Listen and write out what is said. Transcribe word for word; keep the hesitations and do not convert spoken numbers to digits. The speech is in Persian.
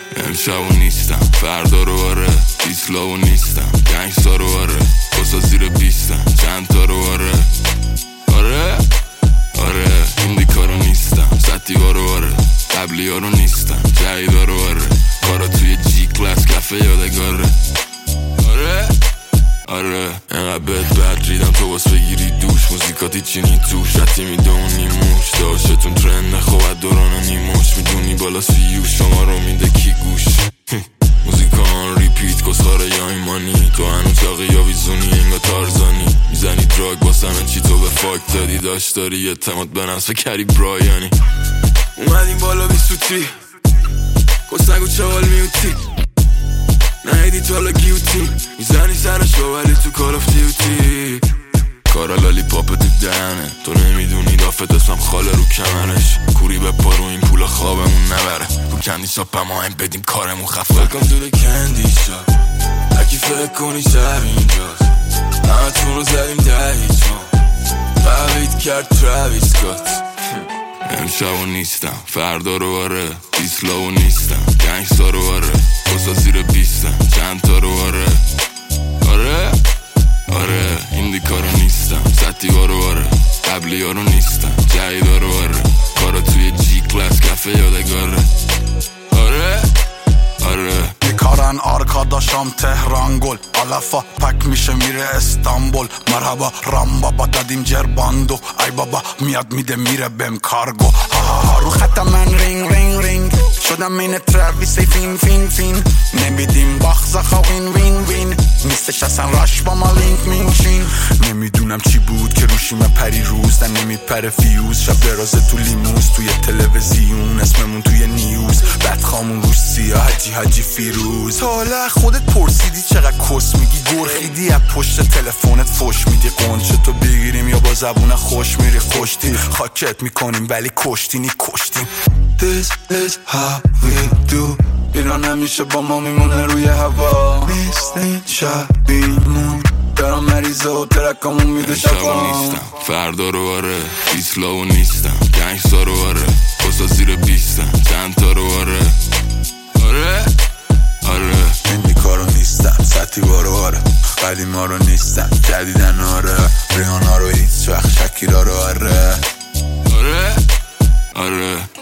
امشبو نیستم فردا رو آره، دیسلاو نیستم گنگستا رو آره، بسا زیر بیستم چند تا رو آره آره آره ایندیکا رو نیستم ستیوا رو آره، قبلی ها رو نیستم جدیدا رو آره، کارا توی جی کلاس کفه یادگاره آره آره اینقدر بد بد ریدم تو باس بگیری دوش، موزیکاتی چینی توش رتی میدونی موش داشتون ترند نخواد دوران نیموش، میدونی بالا سیو شما رو میده کی گوش موزیکا آن ریپیت کسخاره یا ایمانی، تو هنو چاقی یا ویزونی انگا تارزانی، میزنی دراگ باسمه چی تو به فاک دادی، داشت داری اعتماد به نفس کری برایانی، اومدیم بالا بی سوتی کس نگو چوال میوتی نهیدی تو حالا گیوتی، میزنی سرشو ولی تو کال آف دیوتی، کارا لالی پاپ تو دهنه، تو نمیدونی دافت اسمم خاله رو کمرش، کوری به پارو این پول خوابمون نبره، رو کندی شاپ اما هم بدیم کارمون خفه Welcome to the candy shop هرکی فکر کنی شب اینجاست، همه تون رو زدیم ده هیچ ما قوید کرد تراویس سکات امشبو نیستم فردا رو آره، دیسلاو نیستم گنگستا رو آره، بسا زیر بیستم چند تا رو آره آره آره ایندیکا رو نیستم ستیوا رو آره، قبلی ها رو نیستم جدیدا رو آره، کارا توی جی کلاس کفه یادگاره آره آره میکارن آرکاداشام تهران گل علفا پک میشه میره استانبول، مرحبا رام بابا دادیم جرباندو، ای بابا میاد میده میره بهم کارگو، ها ها ها رو خط من رینگ رینگ رینگ شدم این تراویسی فین فین فین، نمیدیم باخزاخا وین وین وین، نیستش اصلا راش با ما لینک مینشین، نمیدونم چی بود که روشیمه پری روز در نمیپره فیوز، شب درازه تو لیموز توی تلویزیون اسممون توی نیوز، بدخامون روش سیاه حجی حجی فیروز، حالا خودت پرسیدی چقدر کس میگی گرخیدی از پشت تلفنت فوش میدی، قنچه تو بگیریم یا با زبون خوش میری خوشتی، خاکت میکنیم ولی کشتینی کشتیم. This is how we do ایران همیشه با ما میمونه روی هوا، نیستین شبیمون دارم مریضه و ترکامون میده شبا نیستم فردا رو آره، دیسلاو نیستم گنگستا رو آره، بسا زیر بیستم چند تا رو آره آره آره ایندیکا رو نیستم ستیوا رو آره، قدیما رو نیستم جدیدن آره، ریانا رو هیچ وقت شکیرا رو آره آره آره